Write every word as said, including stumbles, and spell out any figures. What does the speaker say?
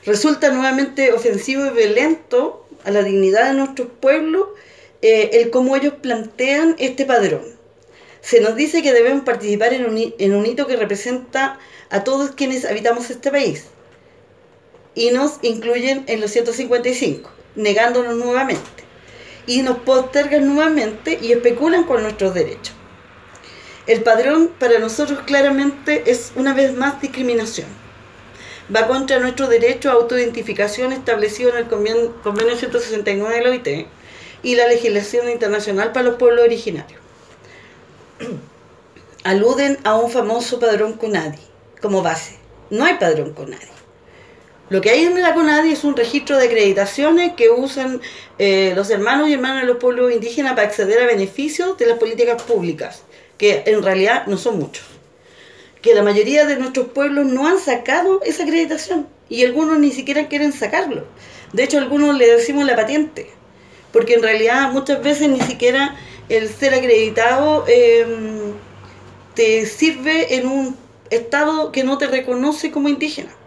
Resulta nuevamente ofensivo y violento a la dignidad de nuestros pueblos eh, el cómo ellos plantean este padrón. Se nos dice que debemos participar en un, en un hito que representa a todos quienes habitamos este país y nos incluyen en los ciento cincuenta y cinco, negándonos nuevamente. Y nos postergan nuevamente y especulan con nuestros derechos. El padrón para nosotros claramente es una vez más discriminación. Va contra nuestro derecho a autoidentificación establecido en el convenio ciento sesenta y nueve de la O I T y la legislación internacional para los pueblos originarios. Aluden a un famoso padrón CONADI como base. No hay padrón CONADI. Lo que hay en la CONADI es un registro de acreditaciones que usan eh, los hermanos y hermanas de los pueblos indígenas para acceder a beneficios de las políticas públicas, que en realidad no son muchos. Que la mayoría de nuestros pueblos no han sacado esa acreditación y algunos ni siquiera quieren sacarlo. De hecho, a algunos le decimos la patente, porque en realidad muchas veces ni siquiera el ser acreditado eh, te sirve en un estado que no te reconoce como indígena.